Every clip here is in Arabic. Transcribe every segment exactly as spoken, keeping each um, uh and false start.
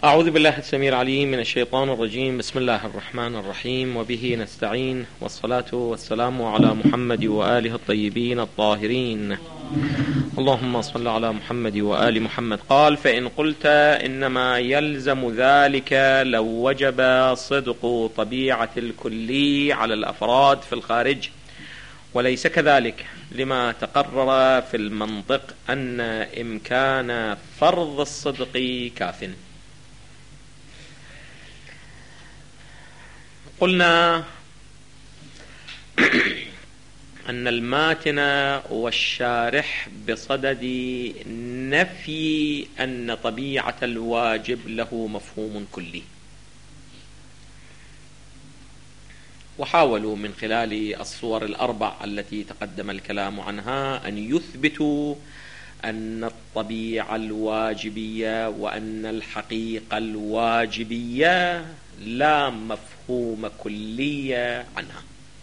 أعوذ بالله السميع العليم من الشيطان الرجيم. بسم الله الرحمن الرحيم، وبه نستعين، والصلاة والسلام على محمد وآله الطيبين الطاهرين. اللهم صل على محمد وآل محمد. قال: فإن قلت إنما يلزم ذلك لو وجب صدق طبيعة الكلي على الأفراد في الخارج، وليس كذلك، لما تقرر في المنطق أن إمكان فرض الصدق كاف. قلنا أن الماتن والشارح بصدد نفي أن طبيعة الواجب له مفهوم كلي، وحاولوا من خلال الصور الأربع التي تقدم الكلام عنها أن يثبتوا أن الطبيعة الواجبية وأن الحقيقة الواجبية لا مفهوم كلية عنها.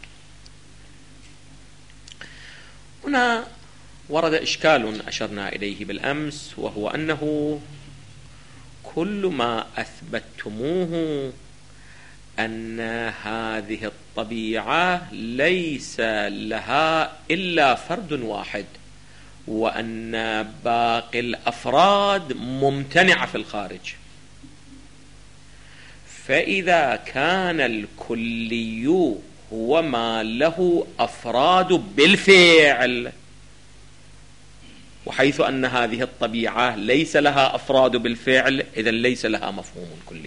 هنا ورد إشكال أشرنا إليه بالأمس، وهو أنه كل ما أثبتتموه أن هذه الطبيعة ليس لها إلا فرد واحد، وأن باقي الأفراد ممتنعة في الخارج، فإذا كان الكلي هو ما له أفراد بالفعل، وحيث أن هذه الطبيعة ليس لها أفراد بالفعل، إذن ليس لها مفهوم كلي.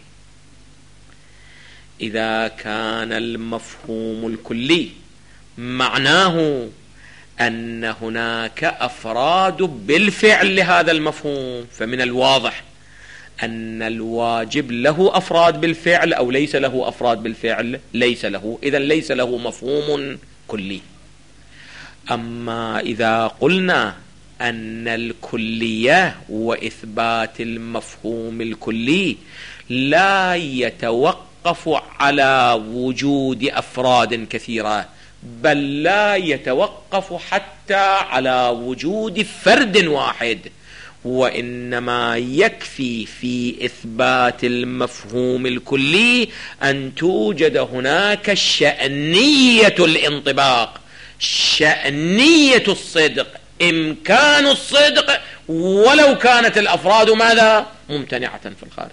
إذا كان المفهوم الكلي معناه أن هناك أفراد بالفعل لهذا المفهوم، فمن الواضح أن الواجب له أفراد بالفعل أو ليس له أفراد بالفعل؟ ليس له، إذن ليس له مفهوم كلي. أما إذا قلنا أن الكلية وإثبات المفهوم الكلي لا يتوقف على وجود أفراد كثيرة، بل لا يتوقف حتى على وجود فرد واحد، وإنما يكفي في إثبات المفهوم الكلي أن توجد هناك شأنية الانطباق، شأنية الصدق، إمكان الصدق، ولو كانت الأفراد ماذا؟ ممتنعة في الخارج.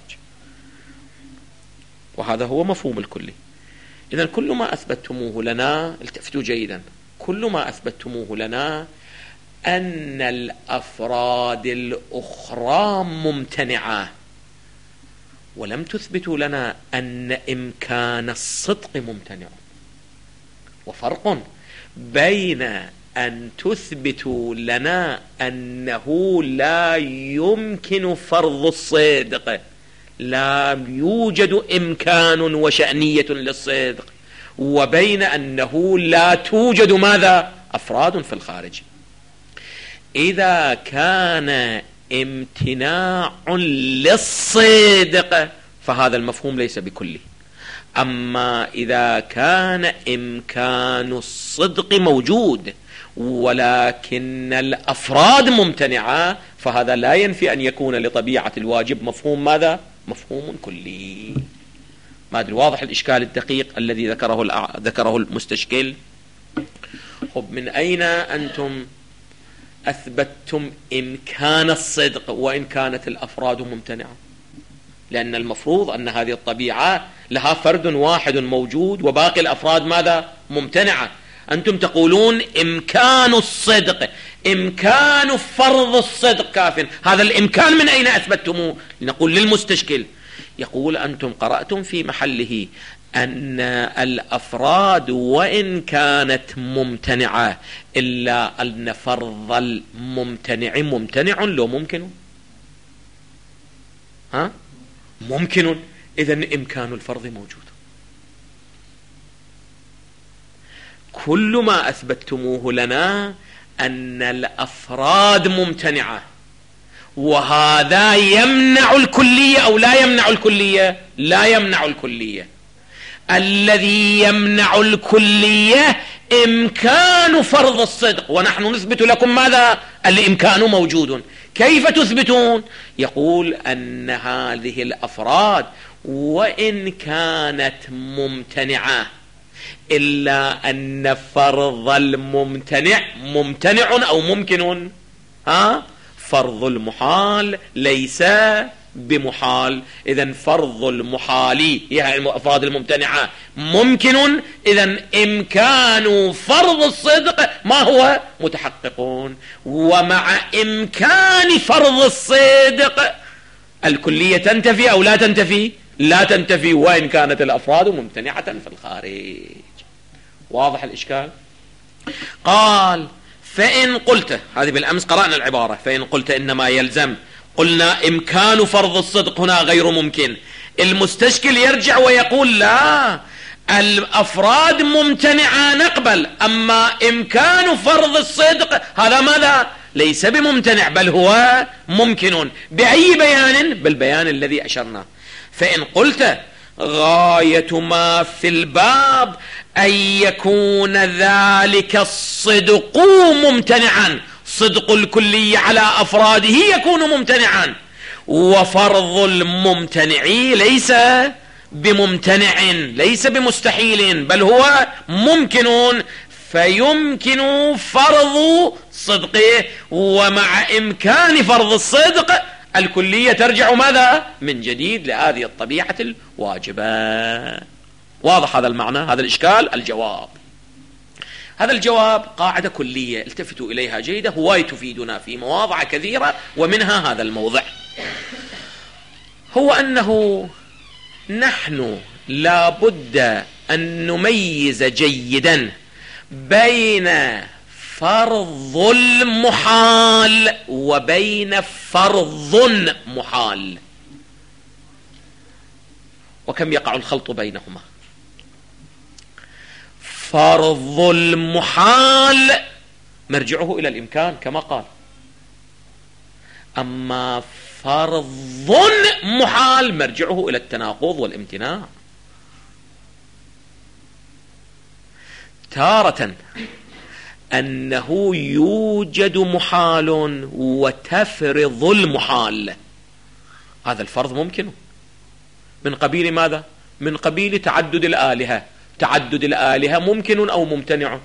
وهذا هو مفهوم الكلي. إذن كل ما أثبتموه لنا، التفتوا جيدا، كل ما أثبتموه لنا أن الأفراد الأخرى ممتنعة، ولم تثبتوا لنا أن إمكان الصدق ممتنع. وفرق بين أن تثبتوا لنا أنه لا يمكن فرض الصدق، لا يوجد إمكان وشأنية للصدق، وبين أنه لا توجد ماذا؟ أفراد في الخارج. إذا كان امتناع للصدق فهذا المفهوم ليس بكلي. أما إذا كان إمكان الصدق موجود ولكن الأفراد ممتنعة، فهذا لا ينفي أن يكون لطبيعة الواجب مفهوم ماذا؟ مفهوم كلي. ما أدري واضح الإشكال الدقيق الذي ذكره الأع... ذكره المستشكل؟ خب، من أين أنتم أثبتتم إمكان الصدق وإن كانت الأفراد ممتنعة؟ لأن المفروض أن هذه الطبيعة لها فرد واحد موجود وباقي الأفراد ماذا؟ ممتنعة. أنتم تقولون إمكان الصدق، إمكان فرض الصدق كاف. هذا الإمكان من أين أثبتتموه؟ لنقول للمستشكل، يقول أنتم قرأتم في محله أن الأفراد وإن كانت ممتنعة إلا أن فرض الممتنع ممتنع، لو ممكن ها ممكن، إذن إمكان الفرض موجود. كل ما أثبتتموه لنا أن الأفراد ممتنعة، وهذا يمنع الكلية أو لا يمنع الكلية؟ لا يمنع الكلية. الذي يمنع الكلية إمكان فرض الصدق، ونحن نثبت لكم ماذا؟ الإمكان موجود. كيف تثبتون؟ يقول أن هذه الأفراد وإن كانت ممتنعة إلا أن فرض الممتنع ممتنع أو ممكن. ها؟ فرض المحال ليس بمحال، إذن فرض المحال هي الأفراد الممتنعة ممكن، إذن إمكان فرض الصدق ما هو متحققون. ومع إمكان فرض الصدق الكلية تنتفي أو لا تنتفي؟ لا تنتفي وإن كانت الأفراد ممتنعة في الخارج. واضح الإشكال؟ قال فإن قلت، هذه بالأمس قرأنا العبارة، فإن قلت إنما يلزم، قلنا إمكان فرض الصدق هنا غير ممكن. المستشكل يرجع ويقول لا، الأفراد ممتنعة نقبل، أما إمكان فرض الصدق هذا ماذا؟ ليس بممتنع بل هو ممكن. بأي بيان؟ بالبيان الذي أشرنا. فإن قلت غاية ما في الباب أن يكون ذلك الصدق ممتنعا، صدق الكلي على أفراده يكون ممتنعا، وفرض الممتنع ليس بممتنع، ليس بمستحيل بل هو ممكن، فيمكن فرض صدقه. ومع إمكان فرض الصدق الكلية ترجع ماذا؟ من جديد لهذه الطبيعة الواجبة. واضح هذا المعنى؟ هذا الإشكال؟ الجواب، هذا الجواب قاعدة كلية التفتوا إليها جيدة، هواي تفيدنا في مواضع كثيرة، ومنها هذا الموضع، هو أنه نحن لا بد أن نميز جيدا بين فرض المحال وبين فرض محال، وكم يقع الخلط بينهما. فرض المحال مرجعه إلى الإمكان كما قال، أما فرض محال مرجعه إلى التناقض والامتناع. تارة أنه يوجد محال وتفرض المحال، هذا الفرض ممكن من قبيل ماذا؟ من قبيل تعدد الآلهة. تعدد الآلهة ممكن أو ممتنع؟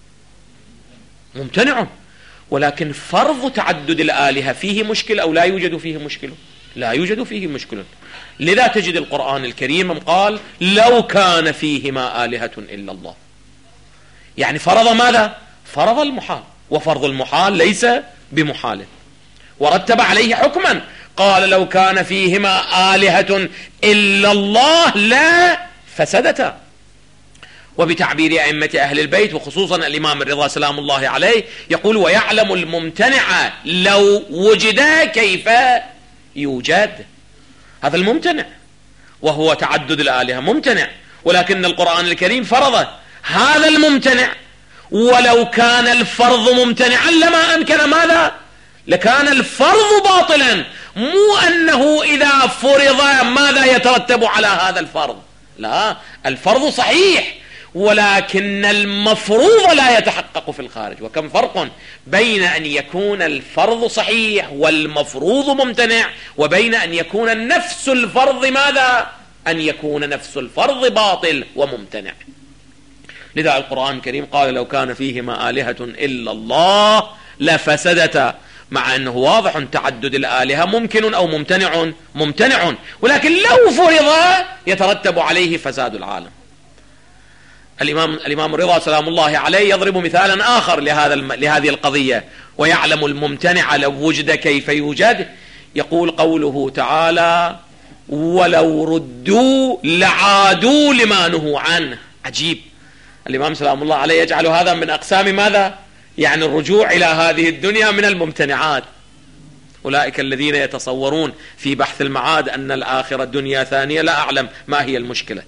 ممتنع. ولكن فرض تعدد الآلهة فيه مشكل أو لا يوجد فيه مشكل؟ لا يوجد فيه مشكل. لذا تجد القرآن الكريم قال لو كان فيهما آلهة إلا الله، يعني فرض ماذا؟ فرض المحال، وفرض المحال ليس بمحال، ورتب عليه حكما قال لو كان فيهما آلهة إلا الله لا فسدتا. وبتعبير أئمة أهل البيت وخصوصا الإمام الرضا سلام الله عليه يقول ويعلم الممتنع لو وجد كيف يوجد. هذا الممتنع وهو تعدد الآلهة ممتنع، ولكن القرآن الكريم فرض هذا الممتنع، ولو كان الفرض ممتنعا لما أمكن ماذا؟ لكان الفرض باطلا، مو أنه إذا فرض ماذا يترتب على هذا الفرض، لا، الفرض صحيح ولكن المفروض لا يتحقق في الخارج. وكم فرق بين أن يكون الفرض صحيح والمفروض ممتنع، وبين أن يكون نفس الفرض ماذا؟ أن يكون نفس الفرض باطل وممتنع. لذا القرآن الكريم قال لو كان فيهما آلهة إلا الله لفسدتا، مع أنه واضح تعدد الآلهة ممكن أو ممتنع؟ ممتنع، ولكن لو فرض يترتب عليه فساد العالم. الإمام الإمام الرضا سلام الله عليه يضرب مثالا آخر لهذا لهذه القضية، ويعلم الممتنع لو وجد كيف يوجد. يقول قوله تعالى ولو ردوا لعادوا لما نهوا عنه. عجيب، الإمام سلام الله عليه يجعل هذا من أقسام ماذا؟ يعني الرجوع إلى هذه الدنيا من الممتنعات. أولئك الذين يتصورون في بحث المعاد أن الآخرة دنيا ثانية، لا أعلم ما هي المشكلة.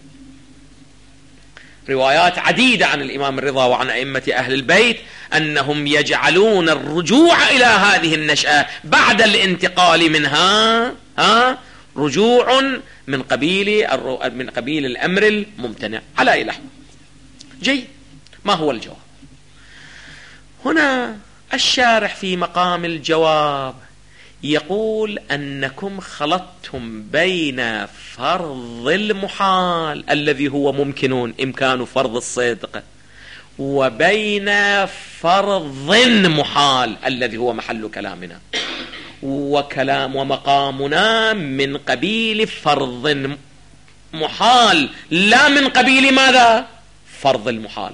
روايات عديدة عن الإمام الرضا وعن أئمة أهل البيت أنهم يجعلون الرجوع إلى هذه النشأة بعد الانتقال منها ها رجوع من قبيل من قبيل الأمر الممتنع على أي لحظة. جيد، ما هو الجواب؟ هنا الشارح في مقام الجواب يقول أنكم خلطتم بين فرض المحال الذي هو ممكن إمكان فرض الصدق وبين فرض محال الذي هو محل كلامنا، وكلام ومقامنا من قبيل فرض محال لا من قبيل ماذا؟ فرض المحال.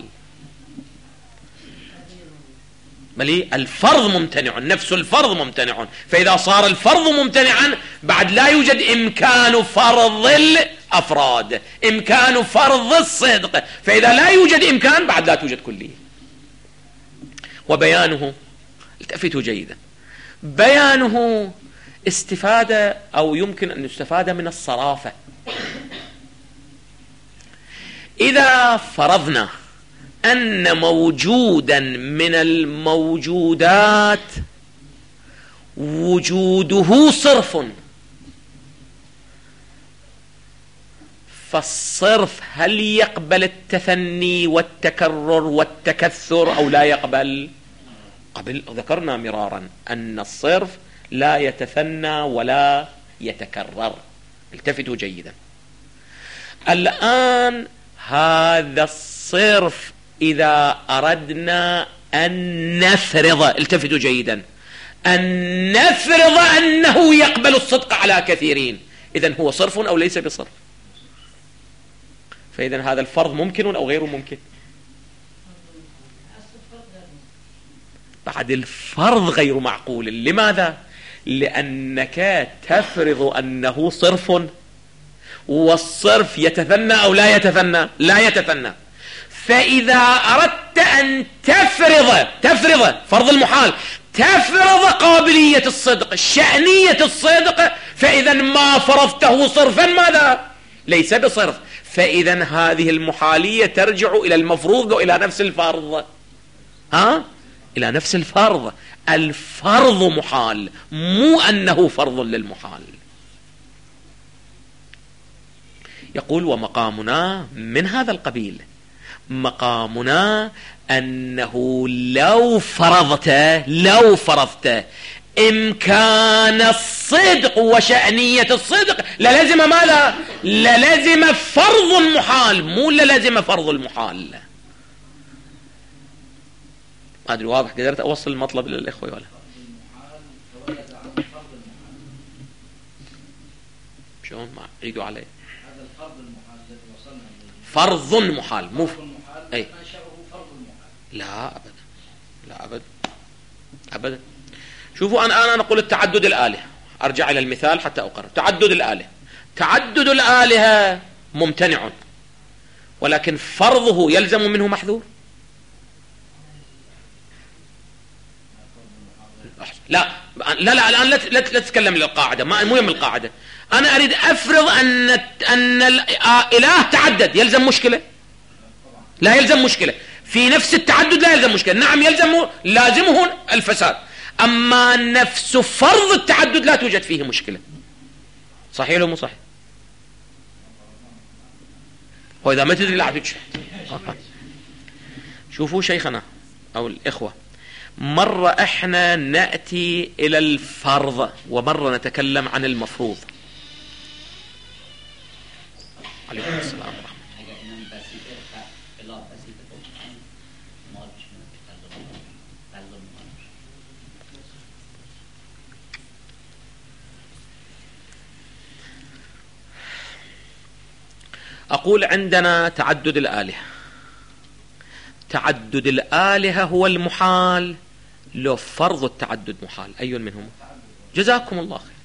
بل الفرض ممتنع، نفس الفرض ممتنع، فإذا صار الفرض ممتنعا بعد لا يوجد إمكان فرض الأفراد، إمكان فرض الصدق، فإذا لا يوجد إمكان بعد لا توجد كلية. وبيانه، التفتوا جيدا، بيانه استفادة أو يمكن أن يستفاد من الصرافة. إذا فرضنا أن موجودا من الموجودات وجوده صرف، فالصرف هل يقبل التثني والتكرر والتكثر أو لا يقبل؟ قبل ذكرنا مرارا أن الصرف لا يتثنى ولا يتكرر. التفتوا جيدا. الآن هذا الصرف إذا أردنا أن نفرض، التفتوا جيدا، أن نفرض أنه يقبل الصدق على كثيرين، إذن هو صرف أو ليس بصرف؟ فإذن هذا الفرض ممكن أو غير ممكن؟ بعد الفرض غير معقول. لماذا؟ لأنك تفرض أنه صرف، والصرف يتثنى أو لا يتثنى؟ لا يتثنى. فإذا أردت أن تفرض تفرض فرض المحال، تفرض قابلية الصدق، شأنية الصدق، فإذا ما فرضته صرفا ماذا؟ ليس بصرف. فإذا هذه المحالية ترجع إلى المفروض وإلى نفس الفرض، ها؟ إلى نفس الفرض. الفرض محال، مو أنه فرض للمحال. يقول ومقامنا من هذا القبيل، مقامنا أنه لو فرضت لو فرضت إمكان الصدق وشأنية الصدق للزم ماذا؟ للزم فرض المحال، مو للزم فرض المحال. ما أدري واضح قدرت أوصل المطلب للإخوة ولا؟ شلون ما عيدوا عليه؟ هذا الفرض المحال الذي وصلنا إليه فرض محال، مو أي لا أبدا، لا أبدا أبدا. شوفوا أنا أنا نقول التعدد الآلهة، أرجع إلى المثال حتى أقرر. تعدد الآلهة، تعدد الآلهة ممتنع، ولكن فرضه يلزم منه محذور. لا لا لا الآن لا لا تتكلم للقاعدة، ما مو يم القاعدة. أنا أريد أفرض أن أن الإله تعدد، يلزم مشكلة؟ لا يلزم مشكلة. في نفس التعدد لا يلزم مشكلة، نعم يلزم، لازمه الفساد. أما نفس فرض التعدد لا توجد فيه مشكلة. صحيح ولا مو صحيح؟ وإذا ما تدري لا تشهد. شوفوا شيخنا أو الإخوة، مرة إحنا نأتي إلى الفرض ومرة نتكلم عن المفروض. عليكم السلام ورحمة الله. أقول عندنا تعدد الآلهة. تعدد الآلهة هو المحال، لو فرض التعدد محال، أي منهم؟ جزاكم الله خير.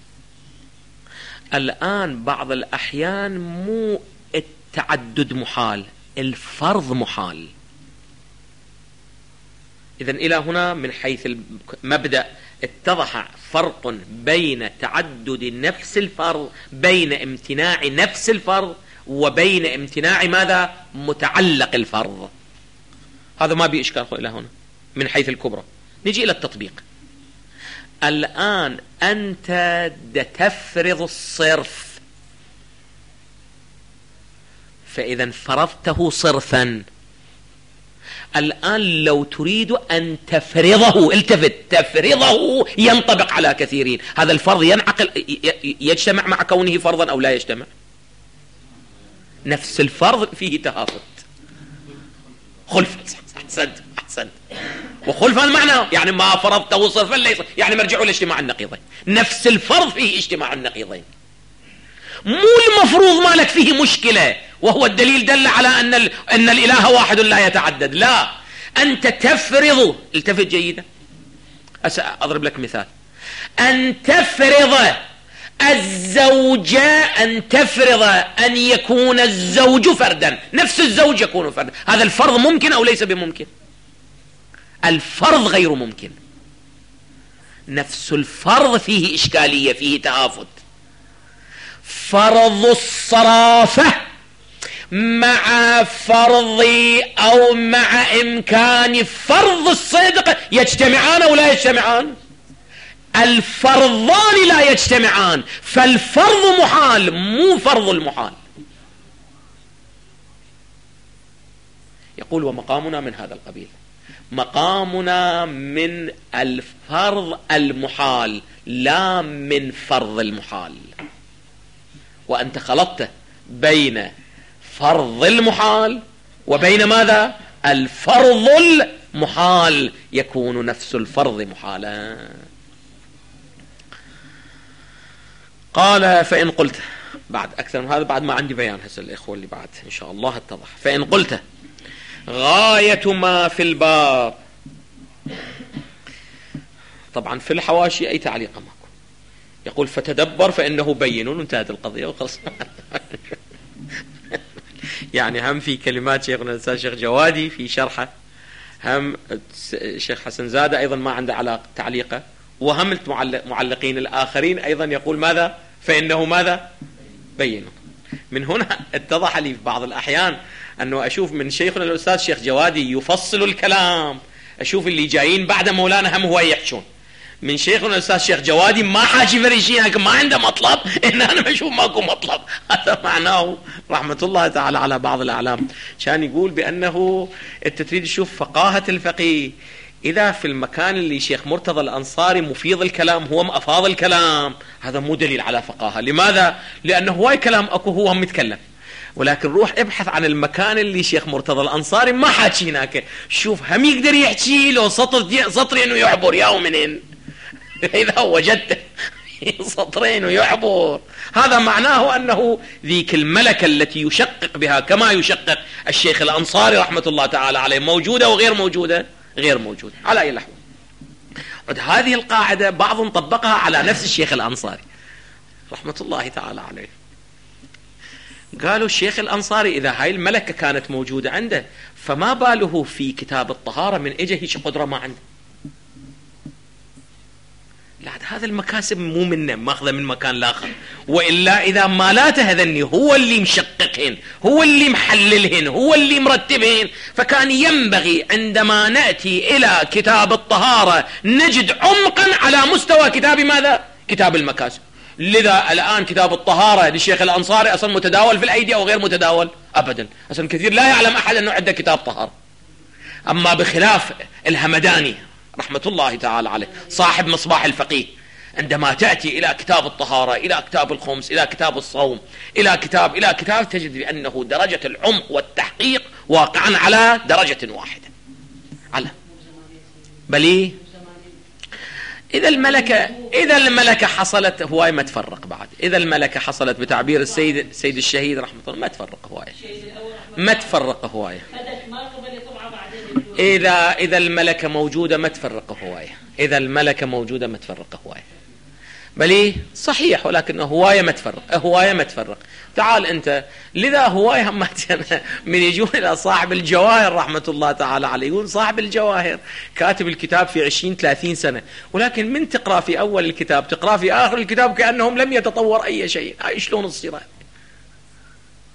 الآن بعض الأحيان مو التعدد محال، الفرض محال. إذن إلى هنا من حيث المبدأ اتضح فرق بين تعدد نفس الفرض، بين امتناع نفس الفرض وبين امتناع ماذا؟ متعلق الفرض. هذا ما بي إشكال إلى هنا من حيث الكبرى. نجي إلى التطبيق. الآن أنت تفرض الصرف، فإذا فرضته صرفا، الآن لو تريد أن تفرضه، التفت، تفرضه ينطبق على كثيرين. هذا الفرض ينعقل يجتمع مع كونه فرضا أو لا يجتمع؟ نفس الفرض فيه تهافت، خلفا. أحسنت أحسنت. وخلفا معنى يعني ما فرضته صرفا ليس يعني مرجعه لاجتماع النقيضين. نفس الفرض فيه اجتماع النقيضين. مو المفروض مالك فيه مشكلة وهو الدليل دل على أن, أن الإله واحد لا يتعدد. لا، أنت تفرض. التفت جيدا، أضرب لك مثال. أن تفرض الزوجة، أن تفرض أن يكون الزوج فردا، نفس الزوج يكون فردا، هذا الفرض ممكن أو ليس بممكن؟ الفرض غير ممكن. نفس الفرض فيه إشكالية، فيه تهافت. فرض الصرافة مع فرض أو مع إمكان فرض الصدق يجتمعان أو لا يجتمعان؟ الفرضان لا يجتمعان، فالفرض محال مو فرض المحال. يقول ومقامنا من هذا القبيل، مقامنا من الفرض المحال لا من فرض المحال. وأنت خلطت بين فرض المحال وبين ماذا؟ الفرض المحال، يكون نفس الفرض محالا. قال فإن قلت، بعد أكثر من هذا بعد ما عندي بيان هسه الإخوة اللي بعد إن شاء الله اتضح. فإن قلت غاية ما في الباب، طبعا في الحواشي أي تعليق ماكو، يقول فتدبر فإنه بين، وانتهت القضية وخلص. يعني هم في كلمات شيخنا الأستاذ شيخ جوادي في شرحه، هم الشيخ حسن زادة أيضا ما عنده علاقة تعليقه، وهم المعلقين الآخرين أيضا يقول ماذا؟ فإنه ماذا؟ بينوا. من هنا اتضح لي في بعض الأحيان أنه أشوف من شيخنا الأستاذ شيخ جوادي يفصل الكلام، أشوف اللي جايين بعد مولانا هم هو يحشون. من شيخنا الأستاذ شيخ جوادي ما حاجي فريشين، لكن ما عنده مطلب، إن أنا بشوف ماكو مطلب. هذا معناه رحمة الله تعالى على بعض الأعلام. كان يقول بأنه أنت تريد تشوف فقاهة الفقيه، إذا في المكان اللي شيخ مرتضى الأنصاري مفيض الكلام هو أفاض الكلام، هذا مو دليل على فقاهة. لماذا؟ لأنه هواي كلام أكو هو هم يتكلم، ولكن روح ابحث عن المكان اللي شيخ مرتضى الأنصاري ما حاكي هناك، شوف هم يقدر يحكي له سطر سطرين ويعبر يا منين. إذا وجدت سطرين ويعبر، هذا معناه أنه ذيك الملكة التي يشقق بها كما يشقق الشيخ الأنصاري رحمة الله تعالى عليه موجودة وغير موجودة؟ غير موجودة. على أي لحظة هذه القاعدة بعض طبقها على نفس الشيخ الأنصاري رحمة الله تعالى عليه. قالوا الشيخ الأنصاري إذا هاي الملكة كانت موجودة عنده، فما باله في كتاب الطهارة من إجه هيك قدرة ما عنده؟ لا، هذا المكاسب مو منه، ماخذه من مكان آخر. وإلا إذا مالاته هذني هو اللي مشققهن، هو اللي محللهن، هو اللي مرتبهن، فكان ينبغي عندما نأتي إلى كتاب الطهارة نجد عمقا على مستوى كتاب ماذا؟ كتاب المكاسب. لذا الآن كتاب الطهارة للشيخ الأنصاري أصلا متداول في الأيدي أو غير متداول؟ أبدا، أصلا كثير لا يعلم أحد أنه عنده كتاب طهارة. أما بخلاف الهمداني رحمة الله تعالى عليه صاحب مصباح الفقيه، عندما تأتي إلى كتاب الطهارة، إلى كتاب الخمس، إلى كتاب الصوم، إلى كتاب إلى كتاب تجد بأنه درجة العمق والتحقيق واقعا على درجة واحدة. على بلي إذا الملكة إذا الملكة حصلت هواي ما تفرق بعد. إذا الملكة حصلت بتعبير السيد السيد الشهيد رحمة الله ما تفرق هواي، ما تفرق هواي. إذا إذا الملكة موجودة ما تفرق هواي، إذا الملكة موجودة ما تفرق هواي. بلي صحيح، ولكن هواية ما تفرق، هواية ما تفرق. تعال أنت، لذا هواية هم من يجون إلى صاحب الجواهر رحمة الله تعالى عليه، يقول صاحب الجواهر كاتب الكتاب في عشرين ثلاثين سنة، ولكن من تقرأ في أول الكتاب تقرأ في آخر الكتاب كأنهم لم يتطور أي شيء. هاي شلون تصير؟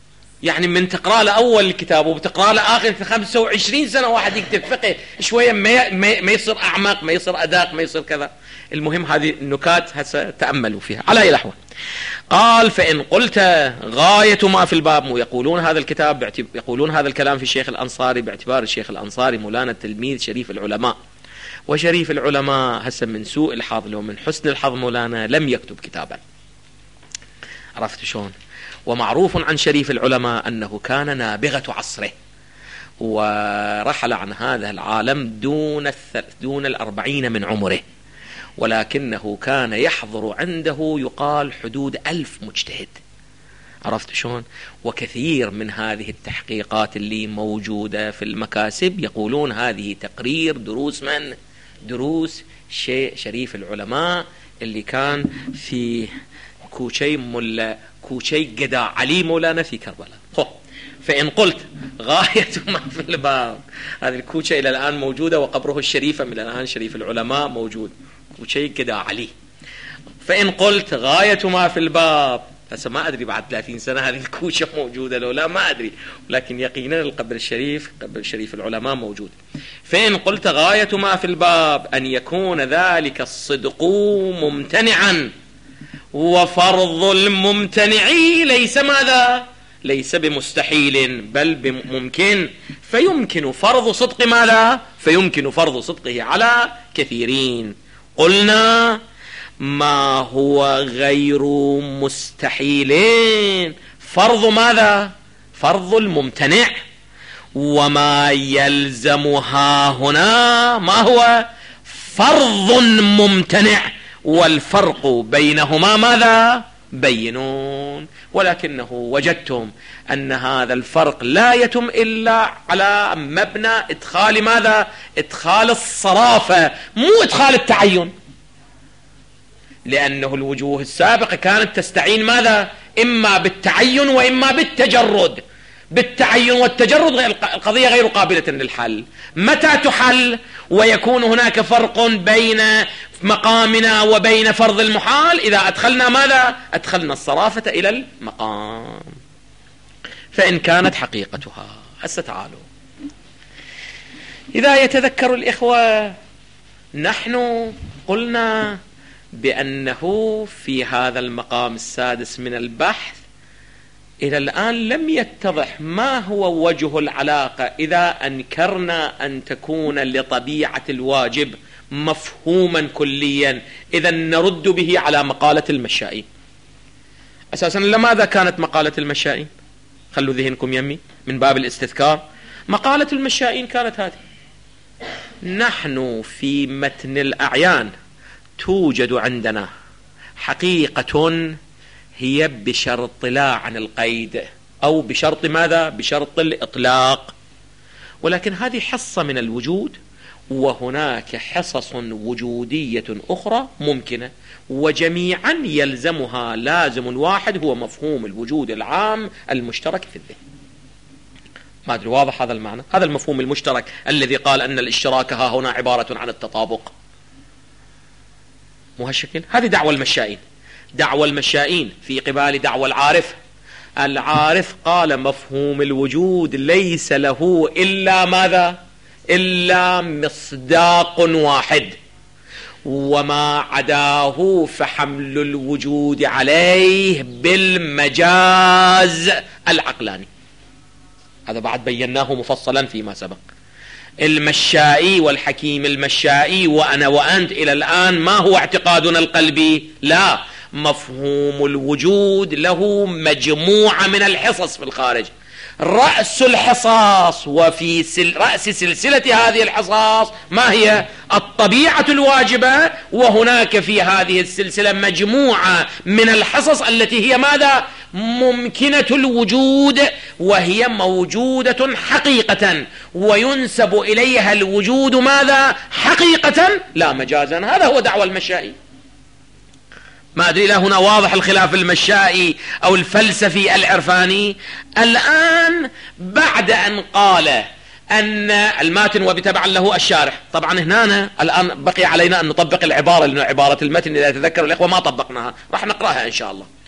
يعني من تقرأ له أول الكتاب وبتقرأ له آخر خمسة وعشرين سنة واحد يكتب فقه شوية ما, ما يصير أعمق، ما يصير أداق، ما يصير كذا. المهم هذه النكات هسه تأملوا فيها. على أي الأحوال قال فإن قلت غاية ما في الباب، ويقولون هذا الكتاب يقولون هذا الكلام في الشيخ الأنصاري باعتبار الشيخ الأنصاري مولانا التلميذ شريف العلماء، وشريف العلماء هسه من سوء الحظ لو من حسن الحظ مولانا لم يكتب كتابا. عرفت شلون؟ ومعروف عن شريف العلماء أنه كان نابغة عصره، ورحل عن هذا العالم دون دون الأربعين من عمره، ولكنه كان يحضر عنده يقال حدود ألف مجتهد. عرفت شلون؟ وكثير من هذه التحقيقات اللي موجودة في المكاسب يقولون هذه تقرير دروس من؟ دروس شيء شريف العلماء اللي كان في كوشي ملا كوشي قدا علي مولانا في كربلاء. خو فإن قلت غاية ما في الباب، هذه الكوشي إلى الآن موجودة وقبره الشريف من الآن شريف العلماء موجود، كوشي قدا علي. فإن قلت غاية ما في الباب، هسه ما أدري بعد ثلاثين سنة هذه الكوشة موجودة لو لا ما أدري، ولكن يقينا القبر الشريف قبر الشريف العلماء موجود. فإن قلت غاية ما في الباب أن يكون ذلك الصدق ممتنعا، وفرض الممتنع ليس ماذا؟ ليس بمستحيل بل بممكن، فيمكن فرض صدق ماذا؟ فيمكن فرض صدقه على كثيرين. قلنا ما هو غير مستحيل فرض ماذا؟ فرض الممتنع، وما يلزمها هنا ما هو؟ فرض ممتنع، والفرق بينهما ماذا؟ بينون. ولكنه وجدتم أن هذا الفرق لا يتم إلا على مبنى إدخال ماذا؟ إدخال الصرافة، مو إدخال التعين، لأنه الوجوه السابقة كانت تستعين ماذا؟ إما بالتعين وإما بالتجرد. بالتعين والتجرد القضية غير قابلة للحل. متى تحل ويكون هناك فرق بين مقامنا وبين فرض المحال؟ إذا أدخلنا ماذا؟ أدخلنا الصرافة إلى المقام، فإن كانت حقيقتها. هسه تعالوا، إذا يتذكر الإخوة نحن قلنا بأنه في هذا المقام السادس من البحث إلى الآن لم يتضح ما هو وجه العلاقة إذا أنكرنا أن تكون لطبيعة الواجب مفهوما كليا، إذا نرد به على مقالة المشائين. أساسا لماذا كانت مقالة المشائين؟ خلوا ذهنكم يمي من باب الاستذكار. مقالة المشائين كانت هذه: نحن في متن الأعيان توجد عندنا حقيقة هي بشرط لا عن القيد، أو بشرط ماذا؟ بشرط الإطلاق، ولكن هذه حصة من الوجود، وهناك حصص وجودية أخرى ممكنة، وجميعا يلزمها لازم واحد هو مفهوم الوجود العام المشترك في الذهن. ما أدري واضح هذا المعنى؟ هذا المفهوم المشترك الذي قال أن الاشتراك ها هنا عبارة عن التطابق، مو هالشكل؟ هذه دعوة المشائين. دعوة المشائين في قبال دعوة العارف. العارف قال مفهوم الوجود ليس له إلا ماذا؟ إلا مصداق واحد، وما عداه فحمل الوجود عليه بالمجاز العقلاني. هذا بعد بيناه مفصلا فيما سبق. المشائي والحكيم المشائي وأنا وأنت إلى الآن ما هو اعتقادنا القلبي؟ لا، مفهوم الوجود له مجموعة من الحصص في الخارج. رأس الحصص وفي سل... رأس سلسلة هذه الحصص ما هي؟ الطبيعة الواجبة، وهناك في هذه السلسلة مجموعة من الحصص التي هي ماذا؟ ممكنة الوجود، وهي موجودة حقيقة، وينسب إليها الوجود ماذا؟ حقيقة لا مجازا. هذا هو دعوى المشائي. ما أدري لا هنا واضح الخلاف المشائي أو الفلسفي العرفاني. الآن بعد أن قال أن الماتن وبتبع له الشارح، طبعا هنا الآن بقي علينا أن نطبق العبارة، لأن عبارة المتن إذا تذكروا الإخوة ما طبقناها، راح نقرأها إن شاء الله.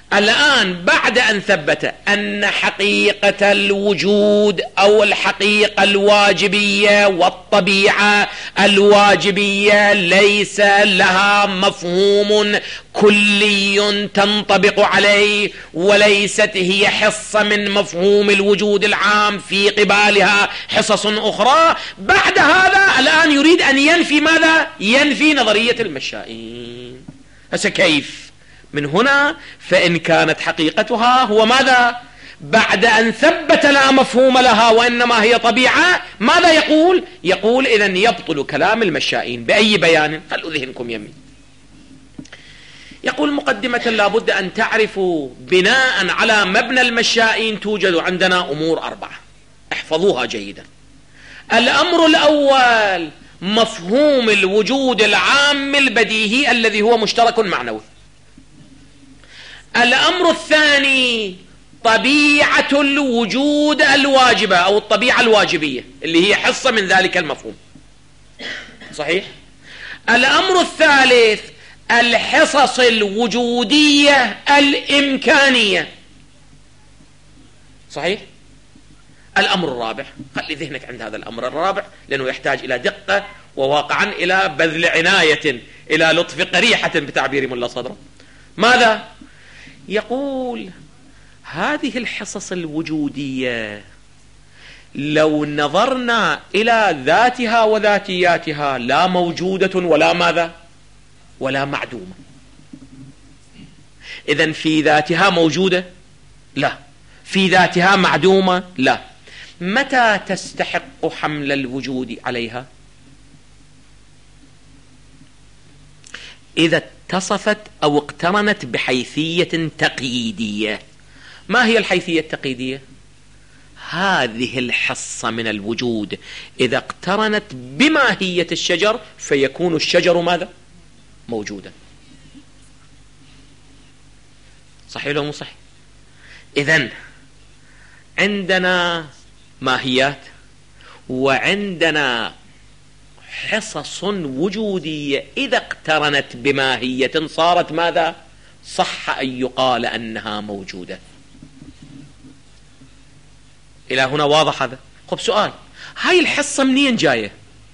الآن بعد أن ثبت أن حقيقة الوجود أو الحقيقة الواجبية والطبيعة الواجبية ليس لها مفهوم كلي تنطبق عليه، وليست هي حصة من مفهوم الوجود العام في قبالها حصص أخرى، بعد هذا الآن يريد أن ينفي ماذا؟ ينفي نظرية المشائين. هسه كيف؟ من هنا فإن كانت حقيقتها هو ماذا؟ بعد أن ثبت لا مفهوم لها وإنما هي طبيعة، ماذا يقول؟ يقول إذن يبطل كلام المشائين. بأي بيان؟ خلوا ذهنكم يمين. يقول مقدمة: لابد أن تعرفوا بناء على مبنى المشائين توجد عندنا أمور أربعة، احفظوها جيدا. الأمر الأول مفهوم الوجود العام البديهي الذي هو مشترك معنوي. الأمر الثاني طبيعة الوجود الواجبة أو الطبيعة الواجبية اللي هي حصة من ذلك المفهوم، صحيح؟ الأمر الثالث الحصص الوجودية الإمكانية، صحيح؟ الأمر الرابع، خلي ذهنك عند هذا الأمر الرابع لأنه يحتاج إلى دقة وواقعا إلى بذل عناية، إلى لطف قريحة بتعبير ملا صدره. ماذا؟ يقول هذه الحصص الوجودية لو نظرنا إلى ذاتها وذاتياتها لا موجودة ولا ماذا؟ ولا معدومة. إذن في ذاتها موجودة؟ لا. في ذاتها معدومة؟ لا. متى تستحق حمل الوجود عليها؟ إذا اتصفت أو اقترنت بحيثية تقييدية. ما هي الحيثية التقييدية؟ هذه الحصة من الوجود إذا اقترنت بماهية الشجر فيكون الشجر ماذا؟ موجودا. صحيح ولا مو صحيح؟ إذن عندنا ماهيات وعندنا حصص وجودية إذا اقترنت بماهية صارت ماذا؟ صح أن يقال أنها موجودة. إلى هنا واضح هذا؟ خب سؤال، هاي الحصة منين جاية؟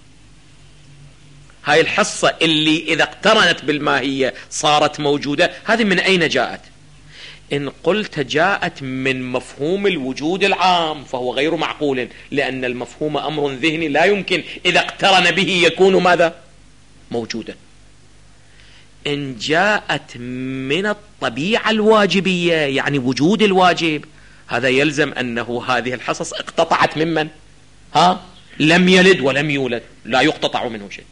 هاي الحصة اللي إذا اقترنت بالماهية صارت موجودة، هذه من أين جاءت؟ إن قلت جاءت من مفهوم الوجود العام فهو غير معقول، لأن المفهوم أمر ذهني لا يمكن إذا اقترن به يكون ماذا؟ موجودا. إن جاءت من الطبيعة الواجبية يعني وجود الواجب، هذا يلزم أنه هذه الحصص اقتطعت ممن؟ ها؟ لم يلد ولم يولد، لا يقتطع منه شيء.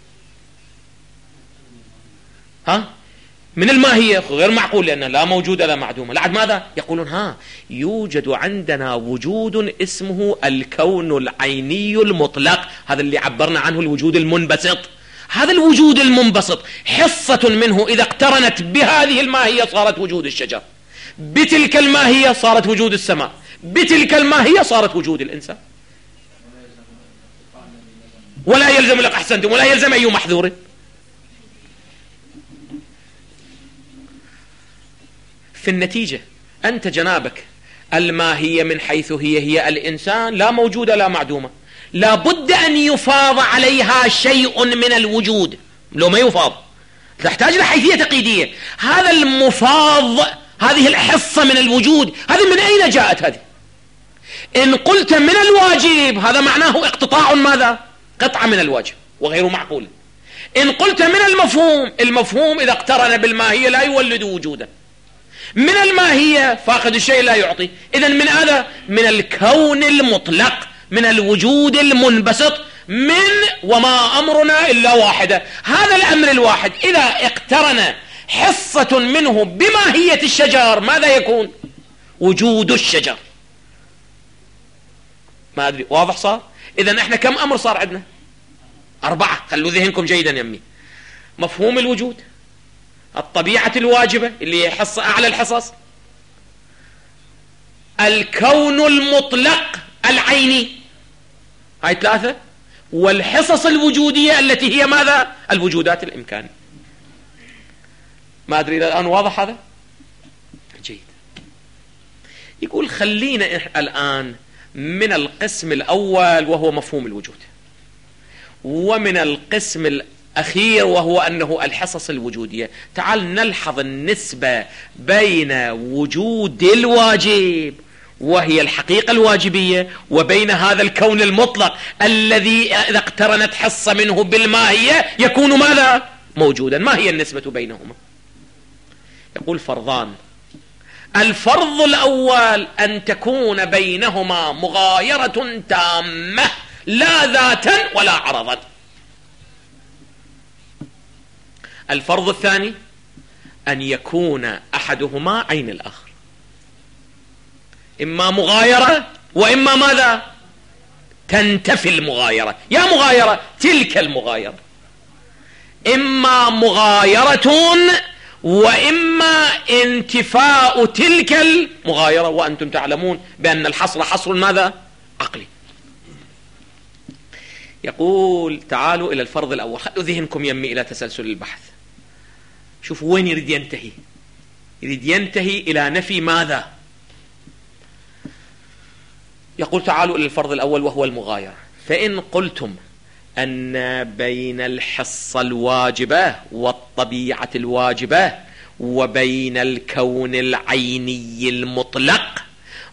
ها؟ من الماهية غير معقول لأنها لا موجودة لا معدومة. لعد ماذا؟ يقولون ها يوجد عندنا وجود اسمه الكون العيني المطلق، هذا اللي عبرنا عنه الوجود المنبسط. هذا الوجود المنبسط حصة منه إذا اقترنت بهذه الماهية صارت وجود الشجر، بتلك الماهية صارت وجود السماء، بتلك الماهية صارت وجود الإنسان. ولا يلزم لك أحسنتم ولا يلزم أي محذور. في النتيجة أنت جنابك الماهية من حيث هي هي الإنسان لا موجودة لا معدومة، لا بد أن يفاض عليها شيء من الوجود. لو ما يفاض تحتاج لحيثية تقييدية. هذا المفاض، هذه الحصة من الوجود، هذه من أين جاءت هذه؟ إن قلت من الواجب هذا معناه اقتطاع ماذا؟ قطعة من الواجب وغير معقول. إن قلت من المفهوم، المفهوم إذا اقترن بالماهية لا يولد وجودا. من الماهية فاقد الشيء لا يعطي. إذن من هذا من الكون المطلق، من الوجود المنبسط، من وما أمرنا إلا واحدة. هذا الأمر الواحد إذا اقترن حصة منه بماهية الشجر ماذا يكون؟ وجود الشجر. ما أدري واضح صار؟ إذن احنا كم أمر صار عندنا؟ أربعة. خلوا ذهنكم جيدا يمي. مفهوم الوجود، الطبيعة الواجبة اللي هي حصة أعلى الحصص، الكون المطلق العيني، هاي ثلاثة، والحصص الوجودية التي هي ماذا؟ الوجودات الإمكانية. ما أدري إلى الآن واضح هذا؟ جيد. يقول خلينا الآن من القسم الأول وهو مفهوم الوجود، ومن القسم الأخير وهو أنه الحصص الوجودية. تعال نلحظ النسبة بين وجود الواجب وهي الحقيقة الواجبية وبين هذا الكون المطلق الذي إذا اقترنت حصة منه بالماهية يكون ماذا؟ موجودا. ما هي النسبة بينهما؟ يقول فرضان. الفرض الأول أن تكون بينهما مغايرة تامة لا ذاتا ولا عرضا. الفرض الثاني أن يكون أحدهما عين الآخر، إما مغايرة وإما ماذا؟ تنتفي المغايرة. يا مغايرة تلك المغايرة، إما مغايرة وإما انتفاء تلك المغايرة، وأنتم تعلمون بأن الحصر حصر ماذا؟ عقلي. يقول تعالوا إلى الفرض الأول، خلوا ذهنكم يمي إلى تسلسل البحث. شوفوا وين يريد ينتهي. يريد ينتهي إلى نفي ماذا؟ يقول تعالوا إلى الفرض الأول وهو المغايرة. فإن قلتم أن بين الحصة الواجبة والطبيعة الواجبة وبين الكون العيني المطلق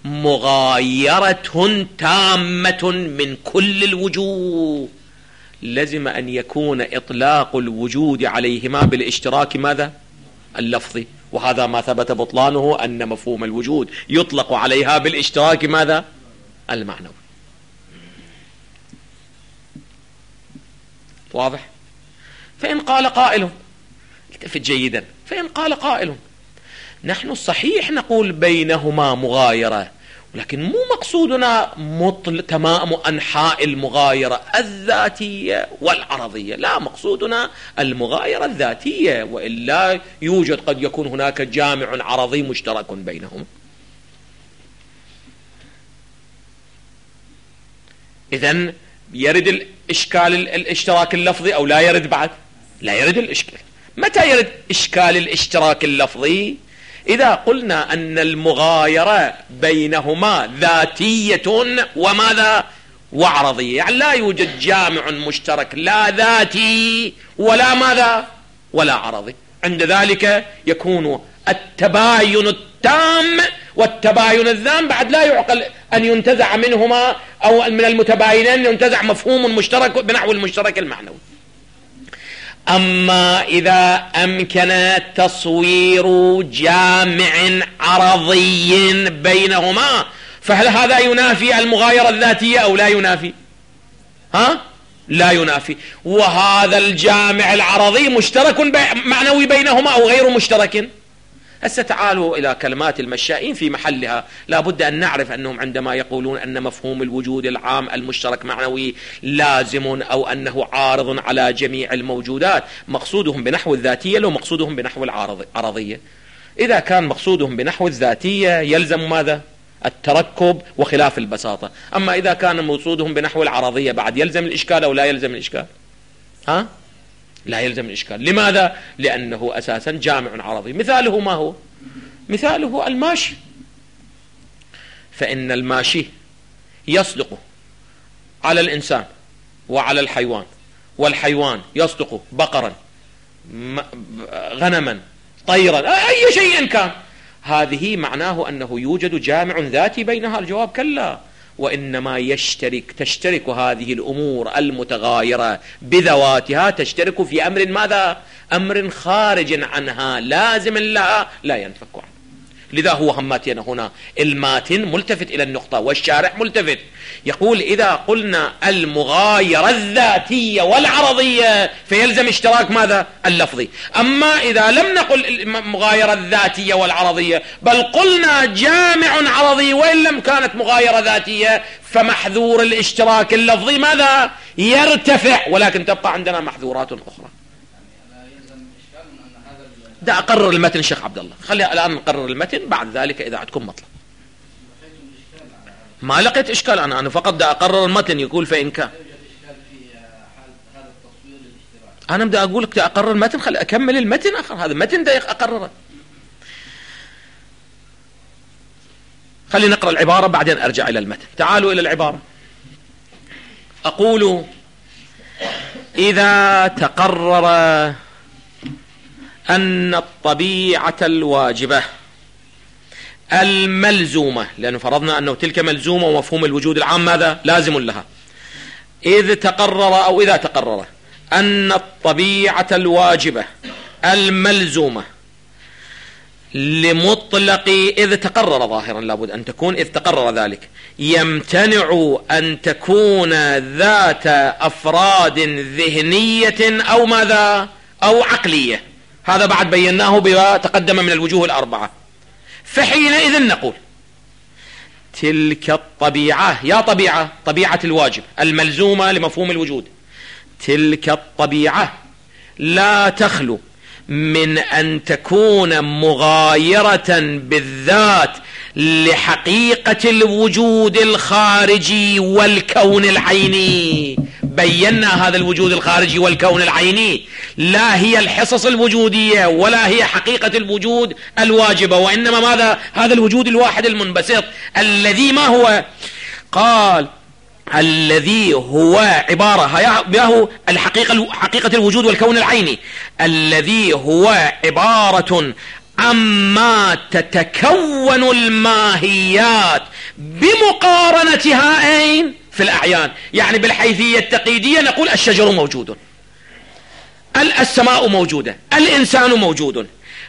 مغايرة تامة من كل الوجوه، لزم أن يكون إطلاق الوجود عليهما بالاشتراك ماذا؟ اللفظي. وهذا ما ثبت بطلانه، أن مفهوم الوجود يطلق عليها بالاشتراك ماذا؟ المعنوي. واضح؟ فإن قال قائل، التفت جيدا، فإن قال قائل نحن صحيح نقول بينهما مغايرة، ولكن مو مقصودنا مطل تمام أنحاء المغايرة الذاتية والعرضية، لا، مقصودنا المغايرة الذاتية، وإلا يوجد قد يكون هناك جامع عرضي مشترك بينهم. إذن يرد الإشكال الاشتراك اللفظي أو لا يرد؟ بعد لا يرد الإشكال. متى يرد إشكال الاشتراك اللفظي؟ إذا قلنا أن المغايرة بينهما ذاتية وماذا؟ وعرضية، يعني لا يوجد جامع مشترك لا ذاتي ولا ماذا؟ ولا عرضي. عند ذلك يكون التباين التام والتباين الذام بعد لا يعقل أن ينتزع منهما أو من المتباينين ينتزع مفهوم مشترك بنحو المشترك المعنوي. أما إذا أمكن تصوير جامع عرضي بينهما فهل هذا ينافي المغايرة الذاتية أو لا ينافي؟ ها؟ لا ينافي. وهذا الجامع العرضي مشترك معنوي بينهما أو غير مشترك؟ هسه تعالوا إلى كلمات المشائين في محلها. لا بد أن نعرف أنهم عندما يقولون أن مفهوم الوجود العام المشترك معنوي لازم أو أنه عارض على جميع الموجودات، مقصودهم بنحو الذاتية لو مقصودهم بنحو العرضية. إذا كان مقصودهم بنحو الذاتية يلزم ماذا؟ التركب وخلاف البساطة. أما إذا كان مقصودهم بنحو العرضية بعد يلزم الإشكال أو لا يلزم الإشكال؟ ها؟ لا يلزم الإشكال. لماذا؟ لأنه أساسا جامع عرضي. مثاله ما هو؟ مثاله الماشي. فإن الماشي يصدق على الإنسان وعلى الحيوان، والحيوان يصدق بقرا غنما طيرا أي شيء كان. هذه معناه أنه يوجد جامع ذاتي بينها؟ الجواب كلا، وإنما يشترك تشترك هذه الأمور المتغايرة بذواتها تشترك في أمر ماذا؟ أمر خارج عنها لازم لها لا ينفك عنه. لذا هو هماتنا هنا الماتن ملتفت إلى النقطة والشارح ملتفت. يقول إذا قلنا المغايرة الذاتية والعرضية فيلزم اشتراك ماذا؟ اللفظي. أما إذا لم نقل المغايرة الذاتية والعرضية بل قلنا جامع عرضي وإن لم كانت مغايرة ذاتية فمحذور الاشتراك اللفظي ماذا؟ يرتفع، ولكن تبقى عندنا محذورات أخرى. ده أقرر المتن شيخ عبد الله، خلي الآن نقرر المتن، بعد ذلك إذا عندكم مطلب. ما لقيت إشكال أنا أنا فقط ده أقرر المتن. يقول فإن كان أنا بدي أقول لك أقرر المتن، خلي أكمل المتن آخر. هذا المتن ده أقرره. خلينا نقرأ العبارة بعدين أرجع إلى المتن. تعالوا إلى العبارة. أقول إذا تقرر أن الطبيعة الواجبة الملزومة، لأنه فرضنا أنه تلك ملزومة ومفهوم الوجود العام ماذا؟ لازم لها. إذ تقرر أو إذا تقرر أن الطبيعة الواجبة الملزومة لمطلق، إذ تقرر ظاهرا لابد أن تكون إذ تقرر ذلك، يمتنع أن تكون ذات أفراد ذهنية أو ماذا؟ أو عقلية. هذا بعد بيناه بما تقدم من الوجوه الأربعة. فحينئذ نقول تلك الطبيعة، يا طبيعة، طبيعة الواجب الملزومة لمفهوم الوجود، تلك الطبيعة لا تخلو من أن تكون مغايرة بالذات لحقيقة الوجود الخارجي والكون العيني. بينا هذا الوجود الخارجي والكون العيني لا هي الحصص الوجودية ولا هي حقيقة الوجود الواجبة، وإنما ماذا؟ هذا الوجود الواحد المنبسط الذي ما هو؟ قال الذي هو عبارة هو الحقيقة، حقيقة الوجود والكون العيني، الذي هو عبارة عما تتكون الماهيات بمقارنتها أين؟ في الأعيان. يعني بالحيثية التقييدية نقول الشجر موجود، السماء موجودة، الإنسان موجود،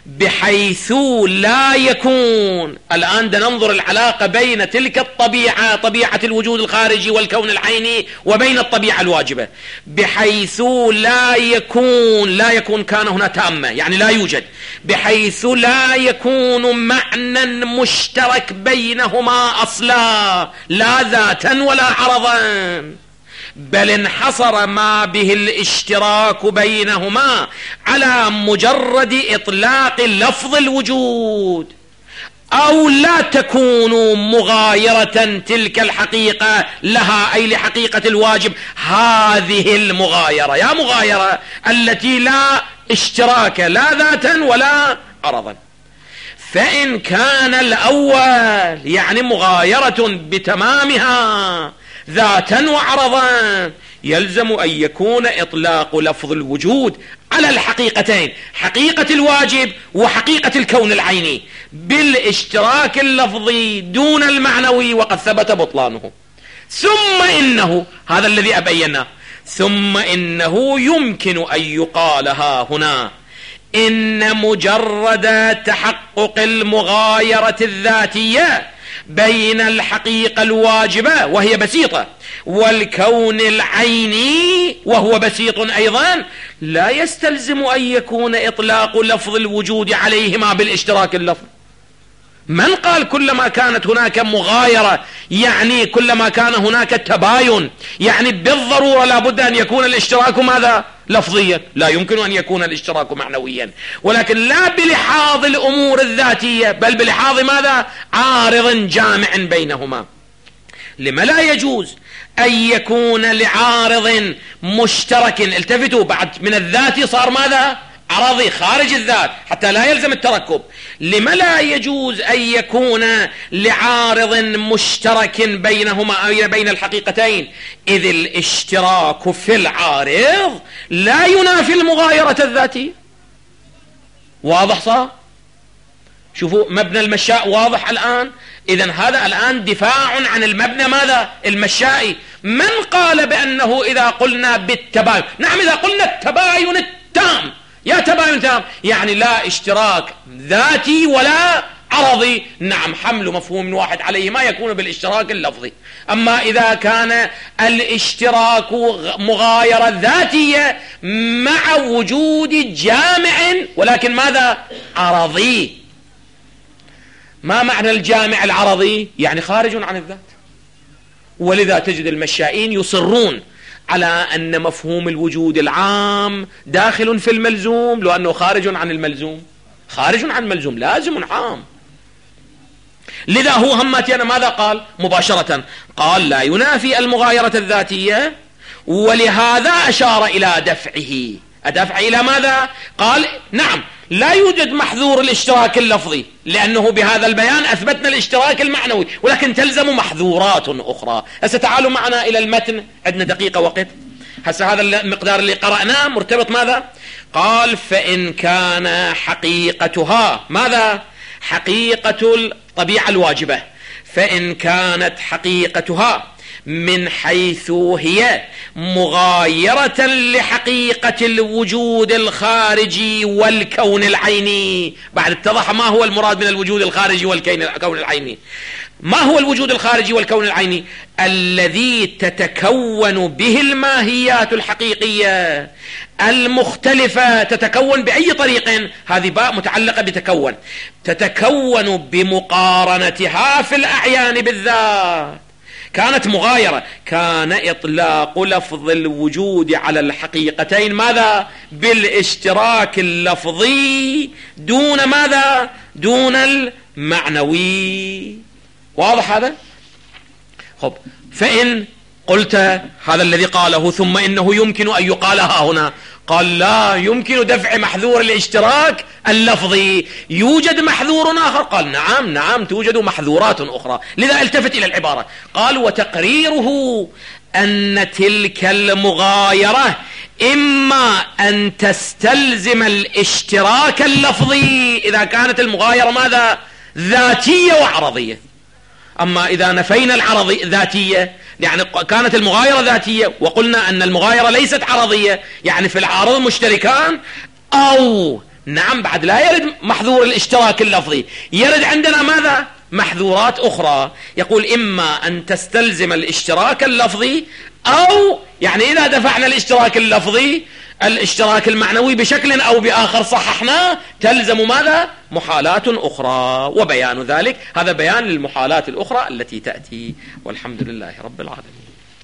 بحيث لا يكون. الآن ننظر العلاقة بين تلك الطبيعة، طبيعة الوجود الخارجي والكون العيني، وبين الطبيعة الواجبة، بحيث لا يكون لا يكون كان هنا تامة، يعني لا يوجد، بحيث لا يكون معنى مشترك بينهما أصلا، لا ذاتا ولا عرضا، بل انحصر ما به الاشتراك بينهما على مجرد إطلاق لفظ الوجود، أو لا تكون مغايرة تلك الحقيقة لها، أي لحقيقة الواجب هذه المغايرة، يا مغايرة التي لا اشتراك لا ذاتا ولا عرضا. فإن كان الأول يعني مغايرة بتمامها ذاتا وعرضا، يلزم أن يكون إطلاق لفظ الوجود على الحقيقتين، حقيقة الواجب وحقيقة الكون العيني، بالاشتراك اللفظي دون المعنوي، وقد ثبت بطلانه. ثم إنه، هذا الذي أبيناه، ثم إنه يمكن أن يقالها هنا إن مجرد تحقق المغايرة الذاتية بين الحقيقة الواجبة وهي بسيطة والكون العيني وهو بسيط أيضا، لا يستلزم أن يكون إطلاق لفظ الوجود عليهما بالاشتراك اللفظ. من قال كلما كانت هناك مغايرة يعني كلما كان هناك تباين يعني بالضرورة لابد أن يكون الاشتراك ماذا؟ لفظيا؟ لا يمكن أن يكون الاشتراك معنويا، ولكن لا بلحاظ الأمور الذاتية بل بلحاظ ماذا؟ عارض جامع بينهما. لما لا يجوز أن يكون لعارض مشترك، التفتوا، بعد من الذات صار ماذا؟ عرضي خارج الذات حتى لا يلزم التركب. لما لا يجوز أن يكون لعارض مشترك بينهما أو بين الحقيقتين؟ إذ الاشتراك في العارض لا ينافي المغايرة الذاتية. واضح صار؟ شوفوا مبنى المشاء واضح الآن. إذن هذا الآن دفاع عن المبنى ماذا؟ المشائي. من قال بأنه إذا قلنا بالتباين، نعم إذا قلنا التباين التام، يا تباين تام يعني لا اشتراك ذاتي ولا عرضي، نعم حمل مفهوم واحد عليه ما يكون بالاشتراك اللفظي. أما إذا كان الاشتراك مغايرة ذاتية مع وجود جامع ولكن ماذا؟ عرضي. ما معنى الجامع العرضي؟ يعني خارج عن الذات. ولذا تجد المشائين يصرون على أن مفهوم الوجود العام داخل في الملزوم، لو أنه خارج عن الملزوم، خارج عن الملزوم لازم عام. لذا هو همتي أنا ماذا قال مباشرة؟ قال لا ينافي المغايرة الذاتية، ولهذا أشار إلى دفعه. أدفع إلى ماذا؟ قال نعم لا يوجد محذور الاشتراك اللفظي، لأنه بهذا البيان أثبتنا الاشتراك المعنوي، ولكن تلزم محذورات أخرى. هسه تعالوا معنا إلى المتن، عندنا دقيقة وقت. هسه هذا المقدار اللي قرأناه مرتبط ماذا؟ قال فإن كان حقيقتها ماذا؟ حقيقة الطبيعة الواجبة. فإن كانت حقيقتها من حيث هي مغايرة لحقيقة الوجود الخارجي والكون العيني. بعد اتضح ما هو المراد من الوجود الخارجي والكون العيني. ما هو الوجود الخارجي والكون العيني؟ الذي تتكون به الماهيات الحقيقية المختلفة. تتكون بأي طريق؟ هذه باء متعلقة بتكون. تتكون بمقارنتها في الأعيان بالذات. كانت مغايرة، كان إطلاق لفظ الوجود على الحقيقتين ماذا؟ بالاشتراك اللفظي دون ماذا؟ دون المعنوي. واضح هذا؟ خب، فإن قلت هذا الذي قاله ثم إنه يمكن أن يقالها هنا، قال لا يمكن دفع محذور الاشتراك اللفظي، يوجد محذور آخر. قال نعم نعم توجد محذورات أخرى. لذا التفت إلى العبارة، قال وتقريره أن تلك المغايرة إما أن تستلزم الاشتراك اللفظي إذا كانت المغايرة ماذا؟ ذاتية وعرضية. أما إذا نفينا العرضية ذاتية، يعني كانت المغايرة ذاتية وقلنا أن المغايرة ليست عرضية، يعني في العارض مشتركان، أو نعم بعد لا يرد محذور الاشتراك اللفظي، يرد عندنا ماذا؟ محذورات أخرى. يقول إما أن تستلزم الاشتراك اللفظي، أو يعني إذا دفعنا الاشتراك اللفظي الاشتراك المعنوي بشكل أو بآخر صححناه، تلزم ماذا؟ محالات أخرى. وبيان ذلك هذا بيان للمحالات الأخرى التي تأتي. والحمد لله رب العالمين.